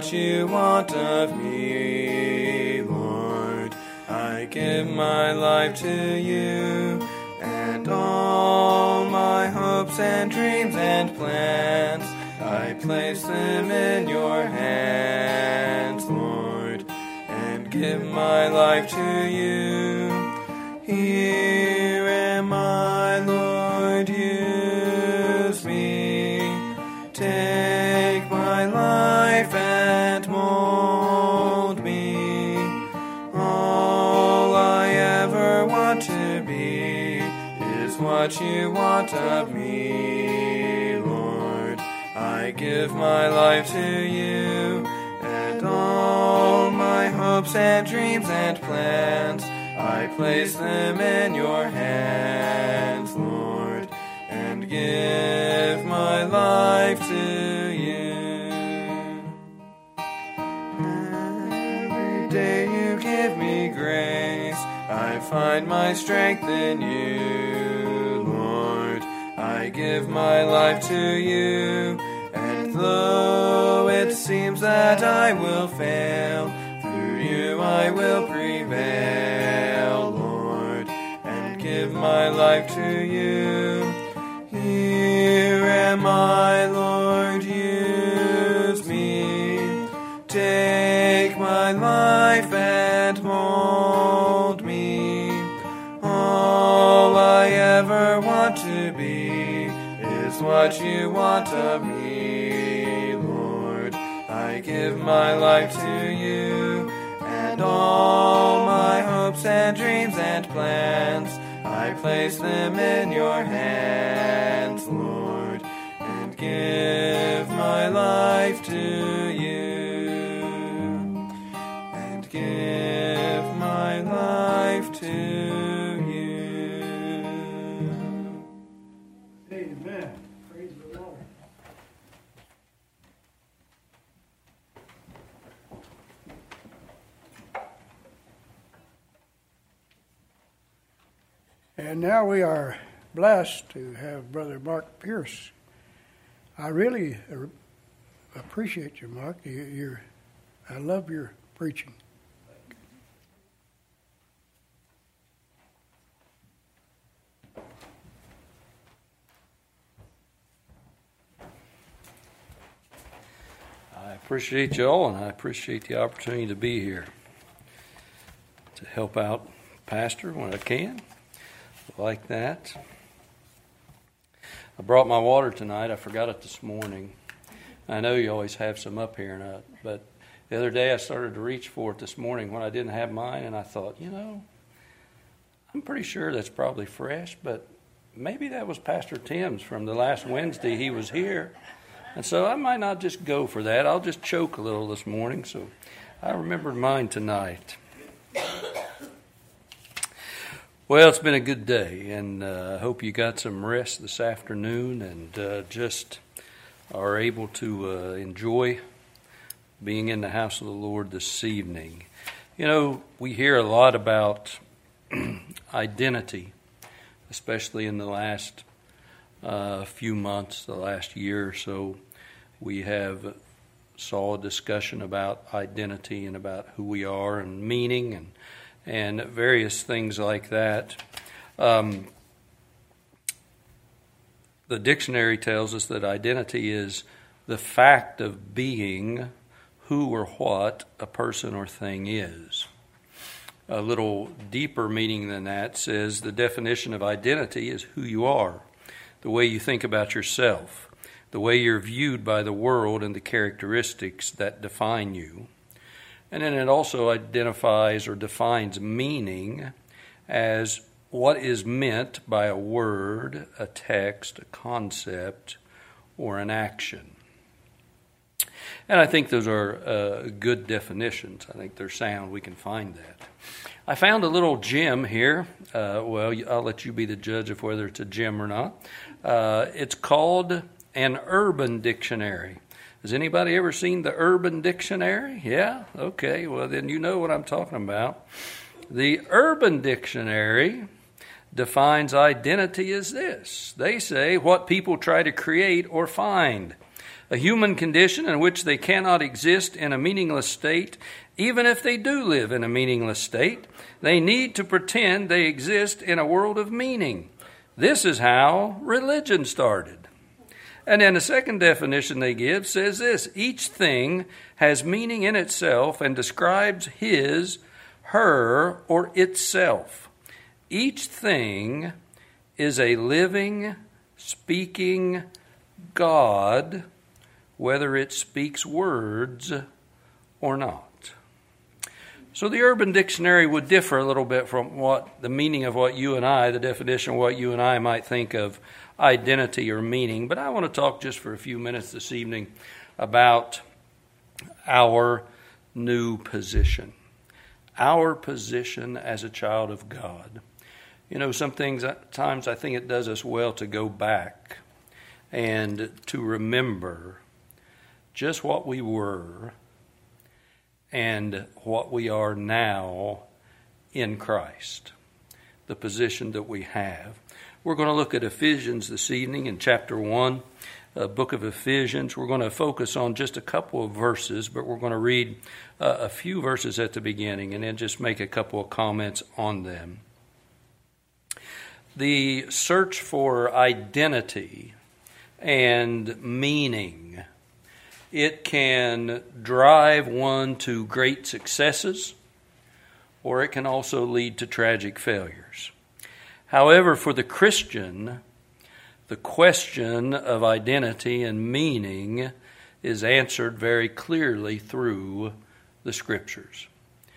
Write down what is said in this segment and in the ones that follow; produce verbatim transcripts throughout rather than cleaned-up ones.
what you want of me, Lord. I give my life to you, and all my hopes and dreams and plans, I place them in your hands, Lord, and give my life to you. Here am I, Lord, use me. Take my life and mold me. All I ever want to be is what you want of me, Lord. I give my life to you, and all my hopes and dreams and plans, I place them in your hands, Lord, and give my life to you. Every day you give me grace, I find my strength in you, Lord. I give my life to you, and though it seems that I will fail, through you I will prevail, Lord, and give my life to you. Here am I, Lord, use me. Take my life and mold me. All I ever want to be is what you want of me, Lord. I give my life to you, and all my hopes and dreams and plans, I place them in your hands, Lord, and give my life to you, and give my life to you. Amen. Praise the Lord. And now we are blessed to have Brother Mark Pierce. I really appreciate you, Mark. You, you're, I love your preaching. I appreciate you all, and I appreciate the opportunity to be here to help out Pastor when I can. Like that. I brought my water tonight. I forgot it this morning. I know you always have some up here, and I, but the other day I started to reach for it this morning when I didn't have mine, and I thought, you know, I'm pretty sure that's probably fresh, but maybe that was Pastor Tim's from the last Wednesday he was here. And so I might not just go for that. I'll just choke a little this morning. So I remembered mine tonight. Well, it's been a good day, and uh, I hope you got some rest this afternoon and uh, just are able to uh, enjoy being in the house of the Lord this evening. You know, we hear a lot about identity, especially in the last uh, few months, the last year or so. We have saw a discussion about identity and about who we are and meaning and and various things like that. Um, the dictionary tells us that identity is the fact of being who or what a person or thing is. A little deeper meaning than that says the definition of identity is who you are, the way you think about yourself, the way you're viewed by the world, and the characteristics that define you. And then it also identifies or defines meaning as what is meant by a word, a text, a concept, or an action. And I think those are uh, good definitions. I think they're sound. We can find that. I found a little gem here. Uh, well, I'll let you be the judge of whether it's a gem or not. Uh, it's called an Urban Dictionary. Has anybody ever seen the Urban Dictionary? Yeah? Okay, well then you know what I'm talking about. The Urban Dictionary defines identity as this. They say what people try to create or find. a human condition in which they cannot exist in a meaningless state. Even if they do live in a meaningless state, they need to pretend they exist in a world of meaning. This is how religion started. And then the second definition they give says this: each thing has meaning in itself and describes his, her, or itself. Each thing is a living, speaking God, whether it speaks words or not. So the Urban Dictionary would differ a little bit from what the meaning of what you and I, the definition of what you and I might think of identity or meaning. But I want to talk just for a few minutes this evening about our new position. Our position as a child of God. You know, some things, at times I think it does us well to go back and to remember just what we were and what we are now in Christ, the position that we have. We're going to look at Ephesians this evening in chapter one, uh, book of Ephesians. We're going to focus on just a couple of verses, but we're going to read uh, a few verses at the beginning and then just make a couple of comments on them. The search for identity and meaning, it can drive one to great successes, or it can also lead to tragic failures. However, for the Christian, the question of identity and meaning is answered very clearly through the Scriptures.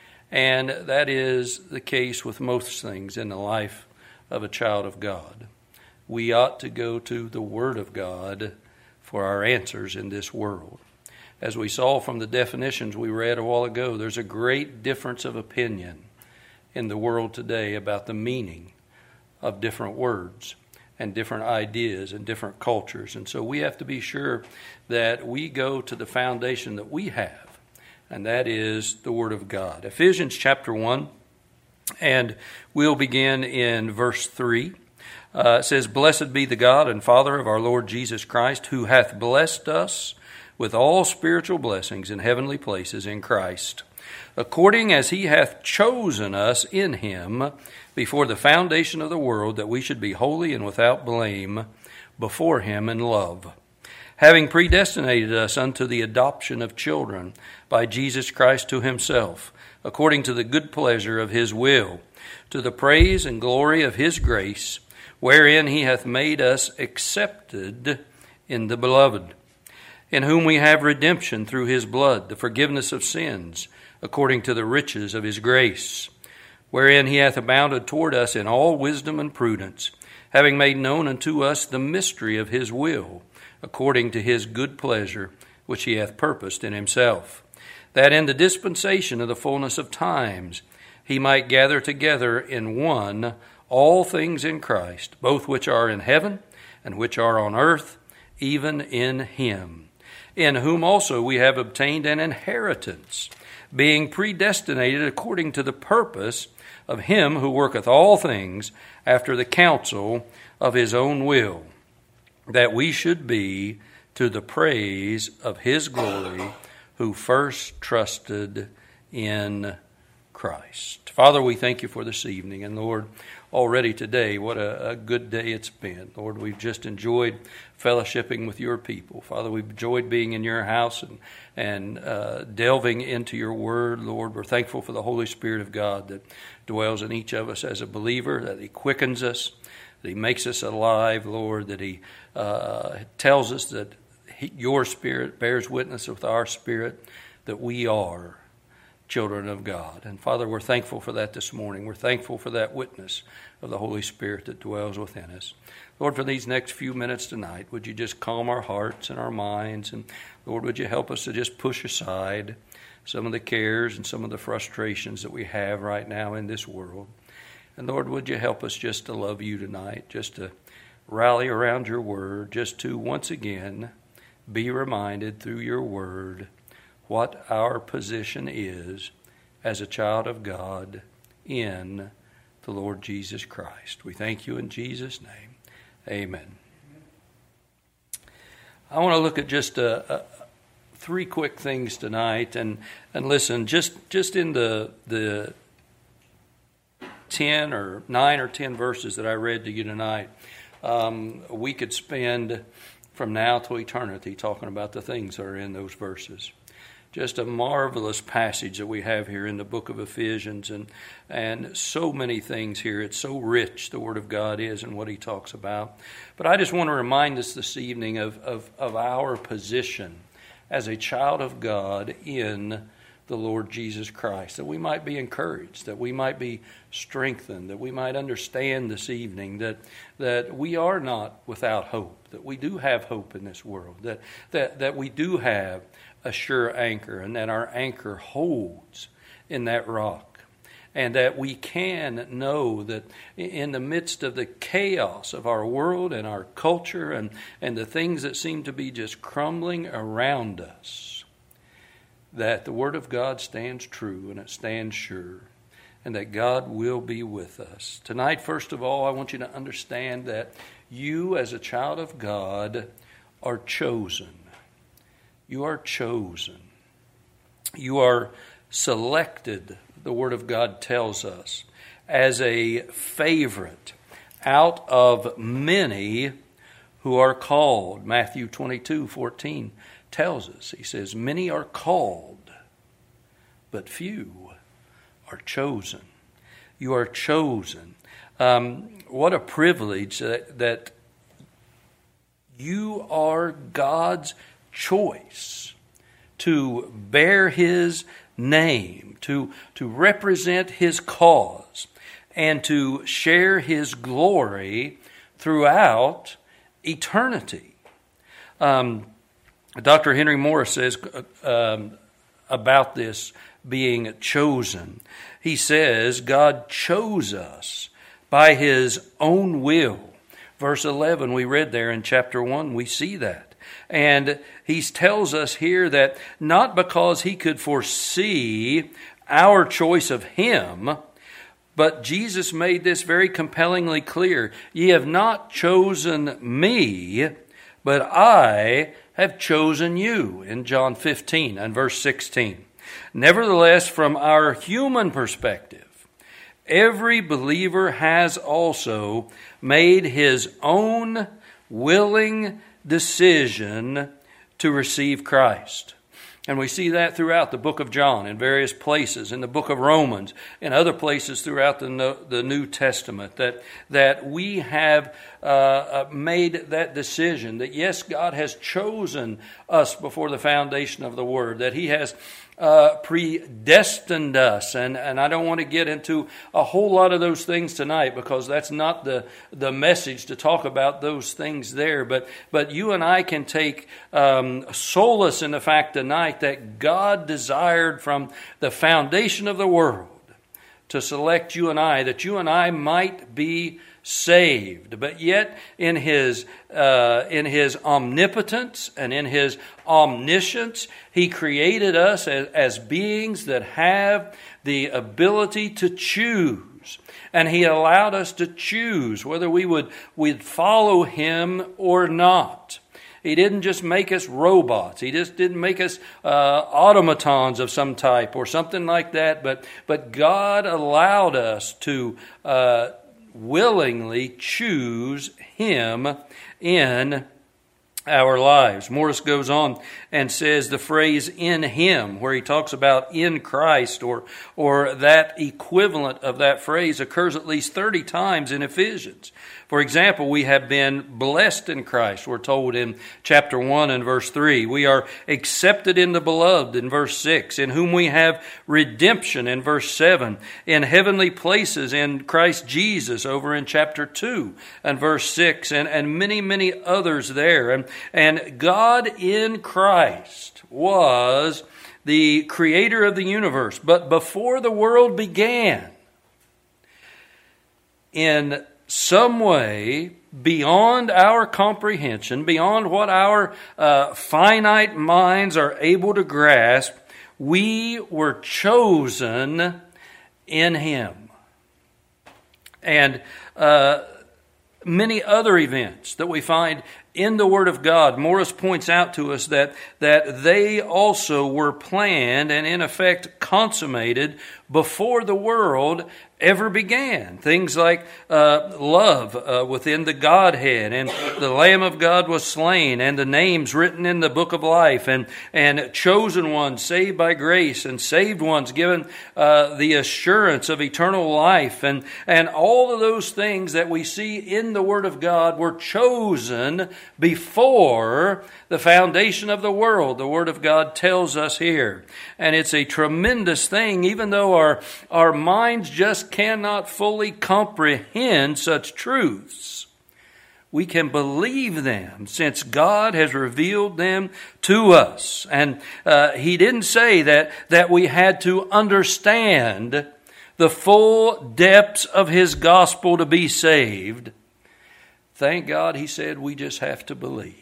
And that is the case with most things in the life of a child of God. We ought to go to the Word of God for our answers in this world. As we saw from the definitions we read a while ago, there's a great difference of opinion in the world today about the meaning of different words and different ideas and different cultures. And so we have to be sure that we go to the foundation that we have, and that is the Word of God. Ephesians chapter one, and we'll begin in verse three. Uh, it says, "Blessed be the God and Father of our Lord Jesus Christ, who hath blessed us with all spiritual blessings in heavenly places in Christ, according as he hath chosen us in him before the foundation of the world, that we should be holy and without blame before him in love, having predestinated us unto the adoption of children by Jesus Christ to himself, according to the good pleasure of his will, to the praise and glory of his grace, wherein he hath made us accepted in the beloved, in whom we have redemption through his blood, the forgiveness of sins, according to the riches of his grace, wherein he hath abounded toward us in all wisdom and prudence, having made known unto us the mystery of his will, according to his good pleasure, which he hath purposed in himself, that in the dispensation of the fullness of times he might gather together in one all things in Christ, both which are in heaven and which are on earth, even in him, in whom also we have obtained an inheritance, being predestinated according to the purpose of him who worketh all things after the counsel of his own will, that we should be to the praise of his glory, who first trusted in Christ." Father, we thank you for this evening. And Lord, already today, what a, a good day it's been. Lord, we've just enjoyed fellowshipping with your people. Father, we've enjoyed being in your house and, and uh, delving into your word. Lord, we're thankful for the Holy Spirit of God that dwells in each of us as a believer, that he quickens us, that he makes us alive, Lord, that he uh, tells us that he, your spirit bears witness with our spirit that we are children of God. And Father, we're thankful for that this morning. We're thankful for that witness of the Holy Spirit that dwells within us. Lord, for these next few minutes tonight, would you just calm our hearts and our minds? And Lord, would you help us to just push aside some of the cares and some of the frustrations that we have right now in this world. And Lord, would you help us just to love you tonight, just to rally around your word, just to once again be reminded through your word what our position is as a child of God in the Lord Jesus Christ. We thank you in Jesus' name. Amen. I want to look at just a, a, three quick things tonight, and, and listen, just just in the the ten or nine or ten verses that I read to you tonight, um, we could spend from now till eternity talking about the things that are in those verses. Just a marvelous passage that we have here in the book of Ephesians, and and so many things here. It's so rich, the Word of God is, and what He talks about. But I just want to remind us this evening of, of, of our position as a child of God in the Lord Jesus Christ, that we might be encouraged, that we might be strengthened, that we might understand this evening that that we are not without hope, that we do have hope in this world, that that, that we do have a sure anchor, and that our anchor holds in that rock, and that we can know that in the midst of the chaos of our world and our culture and, and the things that seem to be just crumbling around us, that the Word of God stands true and it stands sure, and that God will be with us. Tonight, first of all, I want you to understand that you as a child of God are chosen. You are chosen. You are selected, the Word of God tells us, as a favorite out of many who are called. Matthew twenty-two fourteen tells us, he says, many are called, but few are chosen. You are chosen. Um, what a privilege that, that you are God's choice to bear His name, to, to represent His cause, and to share His glory throughout eternity. Um, Doctor Henry Morris says um, about this being chosen. He says, God chose us by His own will. Verse eleven, we read there in chapter one, we see that. And he tells us here that not because he could foresee our choice of him, but Jesus made this very compellingly clear. Ye have not chosen me, but I have chosen you, in John fifteen and verse sixteen. Nevertheless, from our human perspective, every believer has also made his own willing decision to receive Christ. And we see that throughout the book of John, in various places, in the book of Romans, in other places throughout the, the New Testament, that, that we have uh, made that decision, that yes, God has chosen us before the foundation of the Word, that He has uh, predestined us. And, and I don't want to get into a whole lot of those things tonight, because that's not the, the message to talk about those things there. But, but you and I can take um, solace in the fact tonight that God desired from the foundation of the world to select you and I, that you and I might be saved. But yet in His uh, in His omnipotence and in His omniscience, He created us as, as beings that have the ability to choose. And He allowed us to choose whether we would we'd follow Him or not. He didn't just make us robots. He just didn't make us uh, automatons of some type or something like that. But but God allowed us to uh, willingly choose Him in our lives. Morris goes on and says the phrase "in Him," where he talks about in Christ, or or that equivalent of that phrase, occurs at least thirty times in Ephesians. For example, we have been blessed in Christ, we're told in chapter one and verse three. We are accepted in the beloved in verse six, in whom we have redemption in verse seven, in heavenly places in Christ Jesus over in chapter two and verse six, and, and many, many others there. And, and God in Christ was the creator of the universe. But before the world began, in some way beyond our comprehension, beyond what our uh, finite minds are able to grasp, we were chosen in Him. And uh, many other events that we find in the Word of God, Morris points out to us that, that they also were planned and in effect consummated before the world ever began. Things like uh, love uh, within the Godhead, and the Lamb of God was slain, and the names written in the book of life, and, and chosen ones saved by grace, and saved ones given uh, the assurance of eternal life, and, and all of those things that we see in the Word of God were chosen before the foundation of the world. The Word of God tells us here. And it's a tremendous thing, even though our, our minds just cannot fully comprehend such truths. We can believe them since God has revealed them to us. And uh, He didn't say that, that we had to understand the full depths of His gospel to be saved. Thank God He said we just have to believe.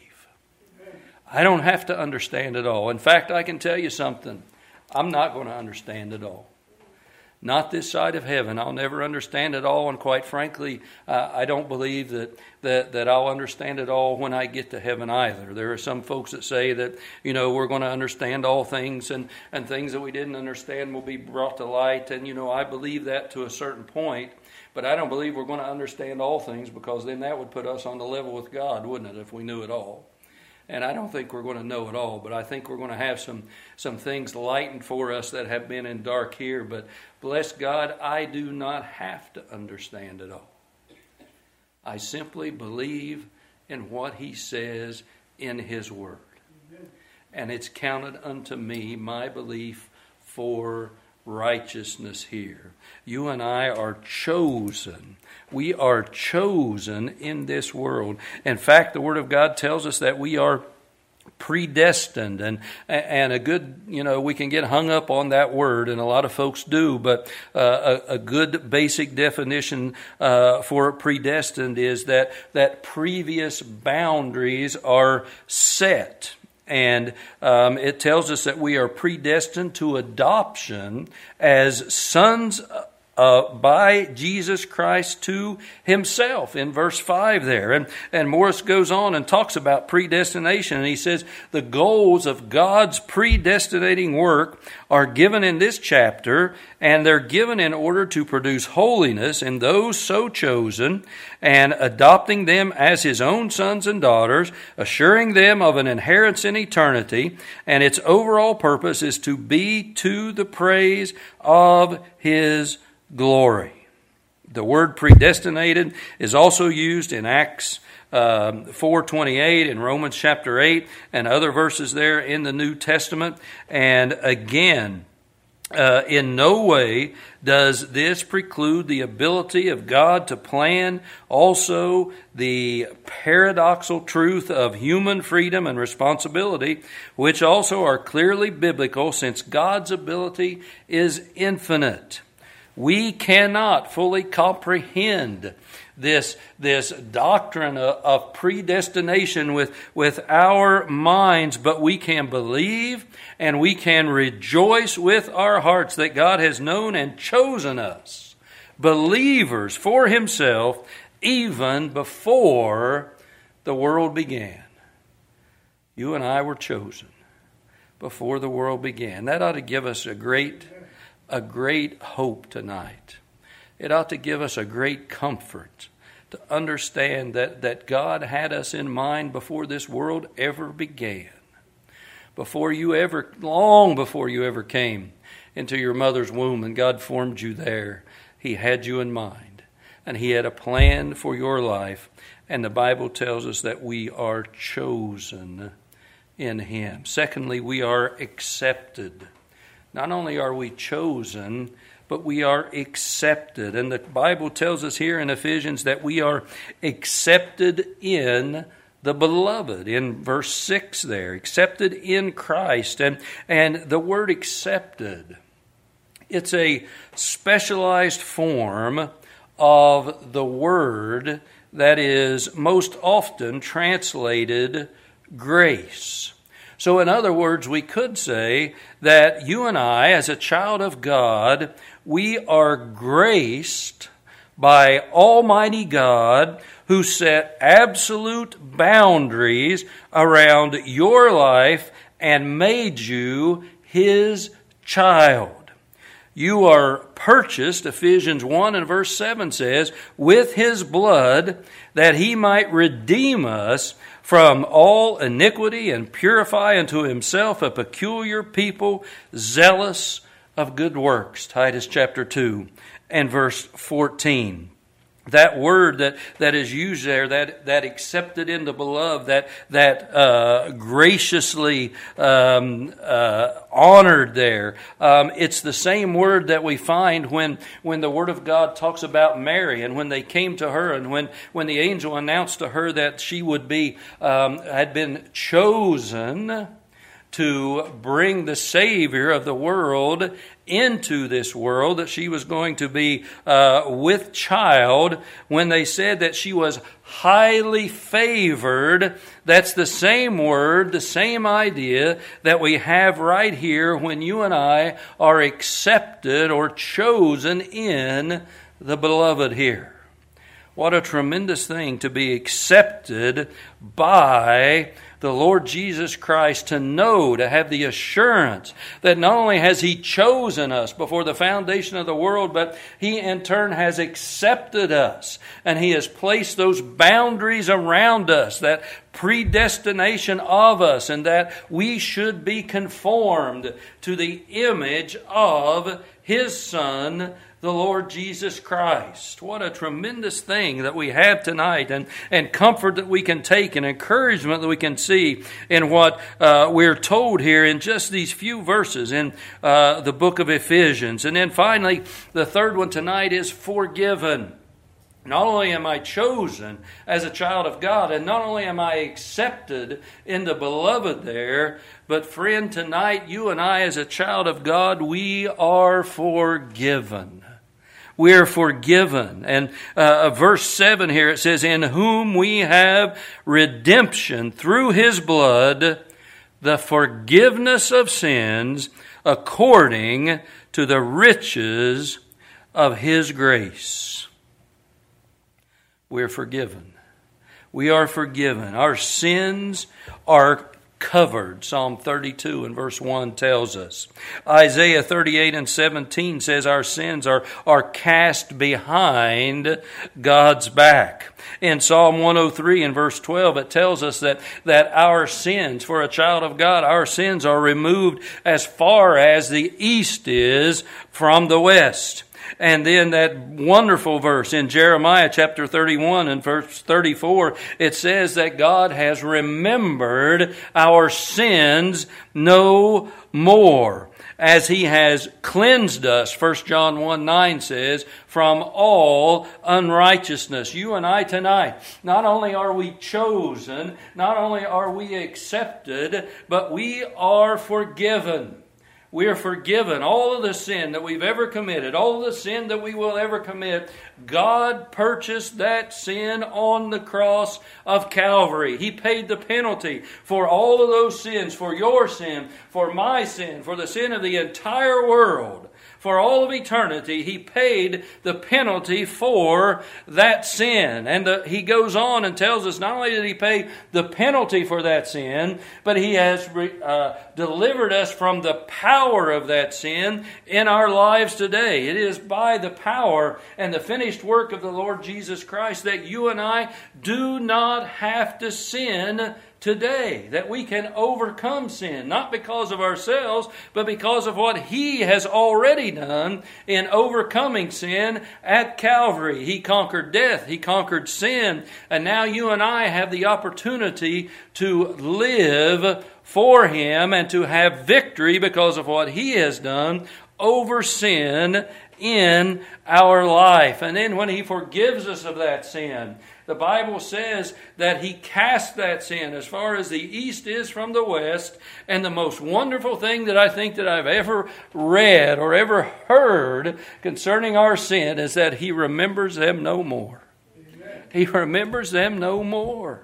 I don't have to understand it all. In fact, I can tell you something. I'm not going to understand it all. Not this side of heaven. I'll never understand it all, and quite frankly, uh, I don't believe that, that that I'll understand it all when I get to heaven either. There are some folks that say that, you know, we're going to understand all things, and, and things that we didn't understand will be brought to light, and, you know, I believe that to a certain point, but I don't believe we're going to understand all things, because then that would put us on the level with God, wouldn't it, if we knew it all? And I don't think we're going to know it all, but I think we're going to have some, some things lightened for us that have been in dark here. But bless God, I do not have to understand it all. I simply believe in what He says in His Word. And it's counted unto me, my belief, for righteousness here. You and I are chosen. We are chosen in this world. In fact, the Word of God tells us that we are predestined, and and a good, you know, we can get hung up on that word, and a lot of folks do, but uh, a, a good basic definition uh, for predestined is that that previous boundaries are set. And um, it tells us that we are predestined to adoption as sons uh, by Jesus Christ to Himself in verse five there. And, and Morris goes on and talks about predestination. And he says the goals of God's predestinating work are given in this chapter, and they're given in order to produce holiness in those so chosen, and adopting them as His own sons and daughters, assuring them of an inheritance in eternity, and its overall purpose is to be to the praise of His glory. The word predestinated is also used in Acts um, four twenty-eight, in Romans chapter eight, and other verses there in the New Testament. And again, Uh, in no way does this preclude the ability of God to plan also the paradoxical truth of human freedom and responsibility, which also are clearly biblical, since God's ability is infinite. We cannot fully comprehend this, this doctrine of, of predestination with, with our minds, but we can believe and we can rejoice with our hearts that God has known and chosen us, believers, for Himself, even before the world began. You and I were chosen before the world began. That ought to give us a great, a great hope tonight. It ought to give us a great comfort to understand that, that God had us in mind before this world ever began. Before you ever, long before you ever came into your mother's womb and God formed you there, He had you in mind. And He had a plan for your life. And the Bible tells us that we are chosen in Him. Secondly, we are accepted. Not only are we chosen, but we are accepted. And the Bible tells us here in Ephesians that we are accepted in the beloved, in verse six there, accepted in Christ. And, and the word accepted, it's a specialized form of the word that is most often translated grace. So in other words, we could say that you and I, as a child of God, we are graced by Almighty God, who set absolute boundaries around your life and made you His child. You are purchased, Ephesians one and verse seven says, with His blood, that He might redeem us from all iniquity and purify unto Himself a peculiar people, zealous of good works. Titus chapter two and verse fourteen. That word that, that is used there, that, that accepted in the beloved, that, that uh, graciously um, uh, honored there, um, it's the same word that we find when, when the Word of God talks about Mary, and when they came to her, and when, when the angel announced to her that she would be, um, had been chosen to bring the Savior of the world into this world, that she was going to be uh, with child. When they said that she was highly favored, that's the same word, the same idea that we have right here when you and I are accepted or chosen in the beloved here. What a tremendous thing to be accepted by the Lord Jesus Christ, to know, to have the assurance that not only has He chosen us before the foundation of the world, but He in turn has accepted us, and He has placed those boundaries around us, that predestination of us, and that we should be conformed to the image of His Son, the Lord Jesus Christ. What a tremendous thing that we have tonight, and, and comfort that we can take, and encouragement that we can see in what uh, we're told here in just these few verses in uh, the book of Ephesians. And then finally, the third one tonight is forgiven. Not only am I chosen as a child of God, and not only am I accepted in the beloved there, but friend, tonight you and I as a child of God, we are forgiven. We are forgiven. And uh, verse seven here, it says, in whom we have redemption through His blood, the forgiveness of sins, according to the riches of His grace. We're forgiven. We are forgiven. Our sins are covered. Psalm thirty-two and verse one tells us. Isaiah thirty-eight and seventeen says our sins are, are cast behind God's back. In Psalm one oh three and verse twelve, it tells us that, that our sins, for a child of God, our sins are removed as far as the east is from the west. And then that wonderful verse in Jeremiah chapter thirty-one and verse thirty-four, it says that God has remembered our sins no more, as He has cleansed us, First John one nine says, from all unrighteousness. You and I tonight, not only are we chosen, not only are we accepted, but we are forgiven. We are forgiven. All of the sin that we've ever committed, all of the sin that we will ever commit, God purchased that sin on the cross of Calvary. He paid the penalty for all of those sins, for your sin, for my sin, for the sin of the entire world. For all of eternity, He paid the penalty for that sin. And the, He goes on and tells us not only did He pay the penalty for that sin, but He has re, uh, delivered us from the power of that sin in our lives today. It is by the power and the finished work of the Lord Jesus Christ that you and I do not have to sin today, that we can overcome sin, not because of ourselves, but because of what He has already done in overcoming sin at Calvary. He conquered death, He conquered sin, and now you and I have the opportunity to live for Him and to have victory because of what He has done over sin in our life. And then when He forgives us of that sin, the Bible says that He cast that sin as far as the east is from the west. And the most wonderful thing that I think that I've ever read or ever heard concerning our sin is that He remembers them no more. Amen. He remembers them no more.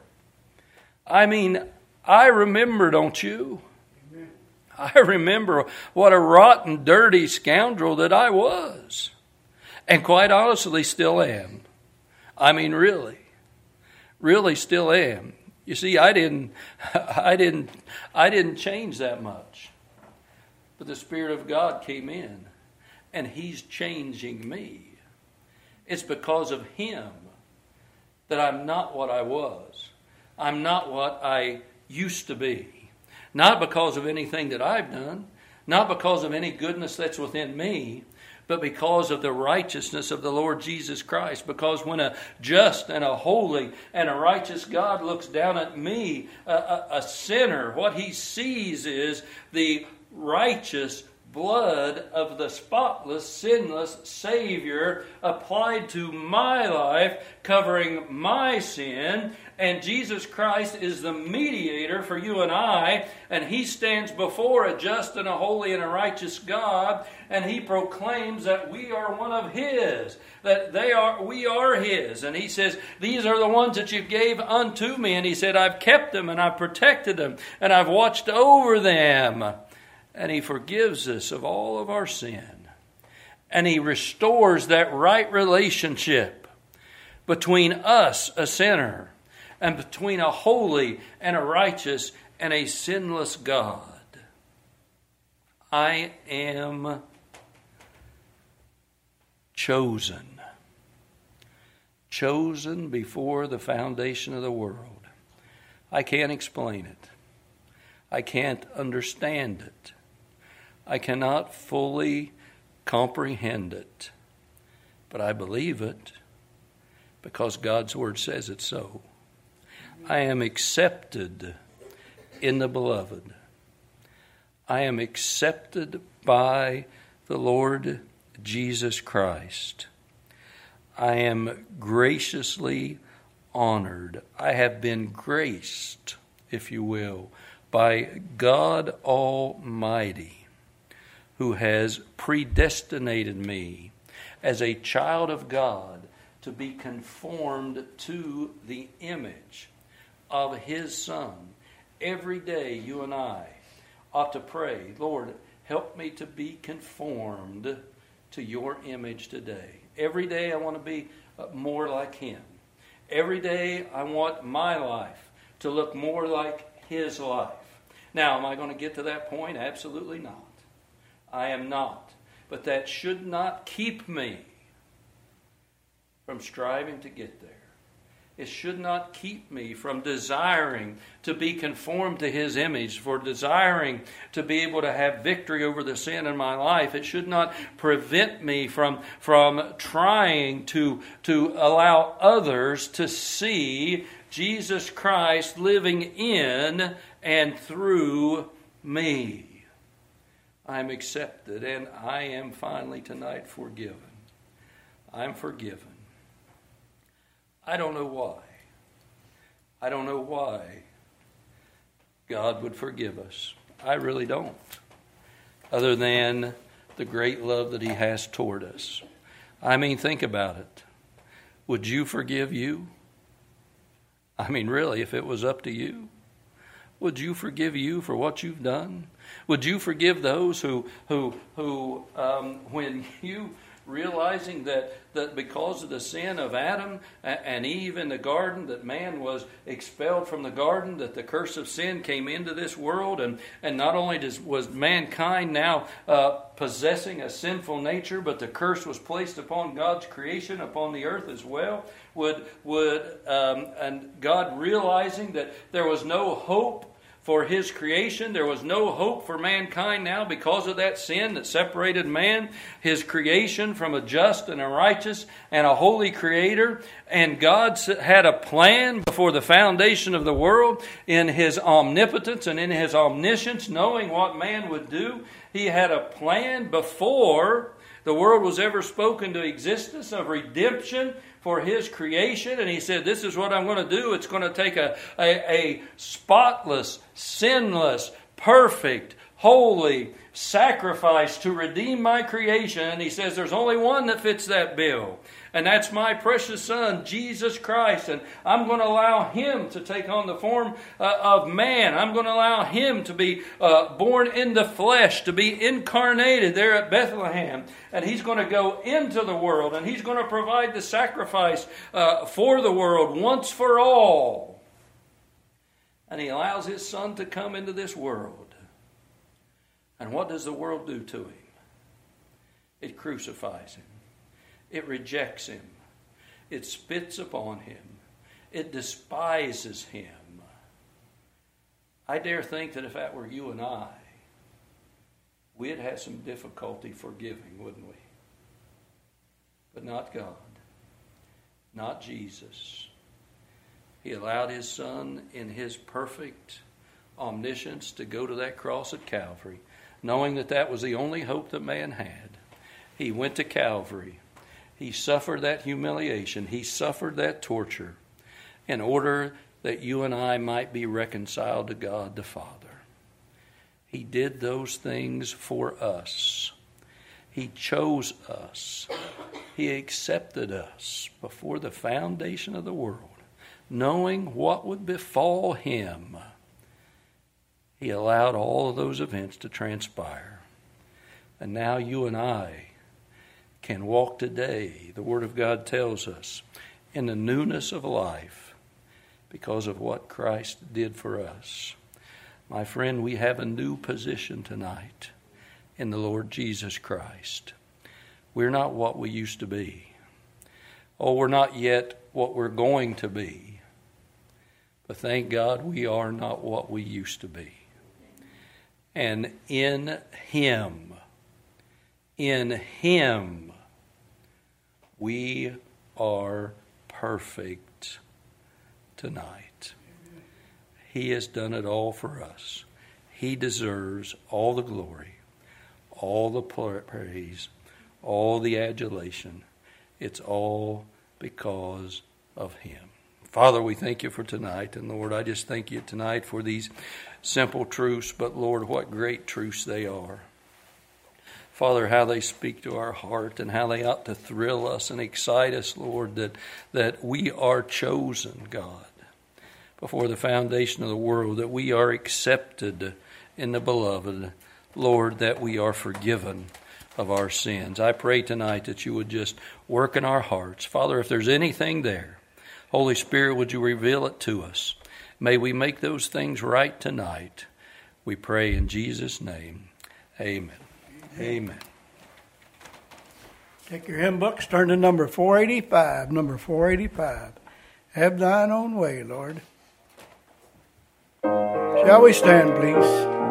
I mean, I remember, don't you? Amen. I remember what a rotten, dirty scoundrel that I was. And quite honestly, still am. I mean, really, really still am. You see, I didn't, I didn't, I didn't change that much. But the Spirit of God came in, and He's changing me. It's because of Him that I'm not what I was. I'm not what I used to be. Not because of anything that I've done, not because of any goodness that's within me, but because of the righteousness of the Lord Jesus Christ. Because when a just and a holy and a righteous God looks down at me, a, a, a sinner, what He sees is the righteous blood of the spotless, sinless Savior applied to my life, covering my sin. And Jesus Christ is the mediator for you and I, and He stands before a just and a holy and a righteous God, and He proclaims that we are one of His, that they are, we are His. And He says, these are the ones that you gave unto me. And He said, I've kept them, and I've protected them, and I've watched over them. And He forgives us of all of our sin. And He restores that right relationship between us, a sinner, and between a holy and a righteous and a sinless God. I am chosen. Chosen before the foundation of the world. I can't explain it. I can't understand it. I cannot fully comprehend it. But I believe it because God's Word says it so. I am accepted in the Beloved. I am accepted by the Lord Jesus Christ. I am graciously honored. I have been graced, if you will, by God Almighty, who has predestinated me as a child of God to be conformed to the image of His Son. Every day you and I ought to pray, Lord, help me to be conformed to your image today. Every day I want to be more like Him. Every day I want my life to look more like His life. Now, am I going to get to that point? Absolutely not. I am not. But that should not keep me from striving to get there. It should not keep me from desiring to be conformed to His image, for desiring to be able to have victory over the sin in my life. It should not prevent me from, from trying to, to allow others to see Jesus Christ living in and through me. I'm accepted, and I am finally tonight forgiven. I'm forgiven. I don't know why. I don't know why God would forgive us. I really don't. Other than the great love that He has toward us. I mean, think about it. Would you forgive you? I mean, really, if it was up to you, would you forgive you for what you've done? Would you forgive those who, who, who, um, when you realizing that, that because of the sin of Adam and Eve in the garden, that man was expelled from the garden, that the curse of sin came into this world, and, and not only does, was mankind now uh, possessing a sinful nature, but the curse was placed upon God's creation, upon the earth as well. Would, would um, and God realizing that there was no hope for His creation, there was no hope for mankind now because of that sin that separated man, His creation, from a just and a righteous and a holy Creator. And God had a plan before the foundation of the world in His omnipotence and in His omniscience, knowing what man would do. He had a plan before the world was ever spoken to existence of redemption for His creation. And He said, this is what I'm going to do. It's going to take a, a, a spotless, sinless, perfect, holy sacrifice to redeem my creation. And he says there's only one that fits that bill. And that's my precious Son, Jesus Christ. And I'm going to allow Him to take on the form uh, of man. I'm going to allow Him to be uh, born in the flesh, to be incarnated there at Bethlehem. And He's going to go into the world. And He's going to provide the sacrifice uh, for the world once for all. And He allows His Son to come into this world. And what does the world do to Him? It crucifies Him. It rejects Him. It spits upon Him. It despises Him. I dare think that if that were you and I, we'd have some difficulty forgiving, wouldn't we? But not God. Not Jesus. He allowed His Son in His perfect omniscience to go to that cross at Calvary, knowing that that was the only hope that man had. He went to Calvary. He suffered that humiliation. He suffered that torture in order that you and I might be reconciled to God the Father. He did those things for us. He chose us. He accepted us before the foundation of the world, knowing what would befall Him. He allowed all of those events to transpire. And now you and I can walk today, the Word of God tells us, in the newness of life because of what Christ did for us. My friend, we have a new position tonight in the Lord Jesus Christ. We're not what we used to be. Oh, we're not yet what we're going to be. But thank God we are not what we used to be. And in Him, in Him, we are perfect tonight. He has done it all for us. He deserves all the glory, all the praise, all the adulation. It's all because of Him. Father, we thank You for tonight. And Lord, I just thank You tonight for these simple truths. But Lord, what great truths they are. Father, how they speak to our heart and how they ought to thrill us and excite us, Lord, that, that we are chosen, God, before the foundation of the world, that we are accepted in the Beloved, Lord, that we are forgiven of our sins. I pray tonight that You would just work in our hearts. Father, if there's anything there, Holy Spirit, would You reveal it to us? May we make those things right tonight. We pray in Jesus' name. Amen. Amen. Take your hymn books, turn to number four eighty-five. Number four eighty-five. Have Thine own way, Lord. Shall we stand, please?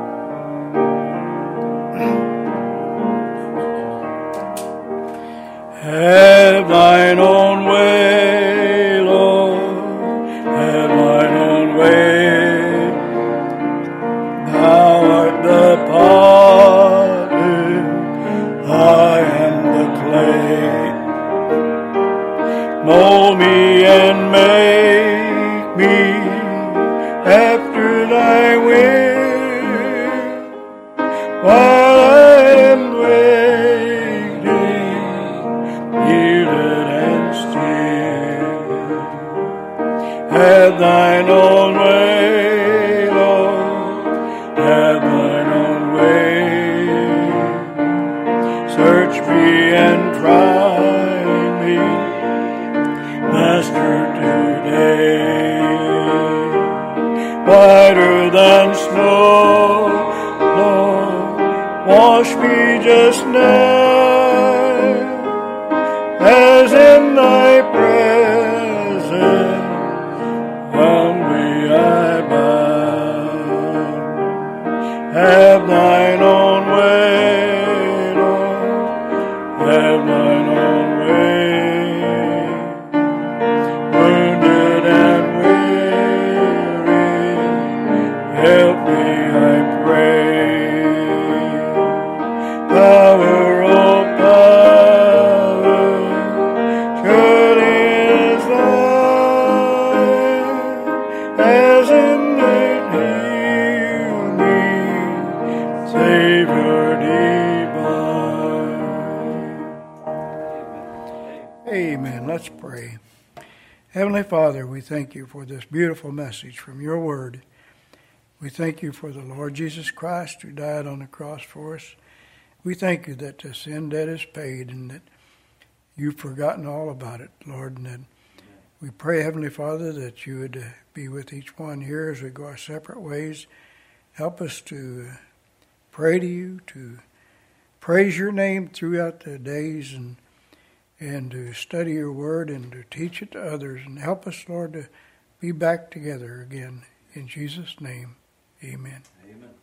Have Thine own way, Lord. Have Thine own way. Thou art the potter, I am the clay. Mold me and make me after Thy will, while I am waiting, yielded and still. Have Thine own way, Lord, have Thine own way. Search me and try me, Master, today. Whiter than snow, Lord, wash me just now, as in Thy presence humbly I bow. Have Thine own way, Lord, have Thine own way. Wounded and weary, help me, I pray. Thou Amen. Let's pray. Heavenly Father, we thank you for this beautiful message from your word. We thank you for the Lord Jesus Christ who died on the cross for us. We thank you that the sin debt is paid and that you've forgotten all about it, Lord. And that we pray, Heavenly Father, that you would uh, be with each one here as we go our separate ways. Help us to uh, pray to you, to praise your name throughout the days, and and to study your word and to teach it to others. And help us, Lord, to be back together again. In Jesus' name, amen. Amen.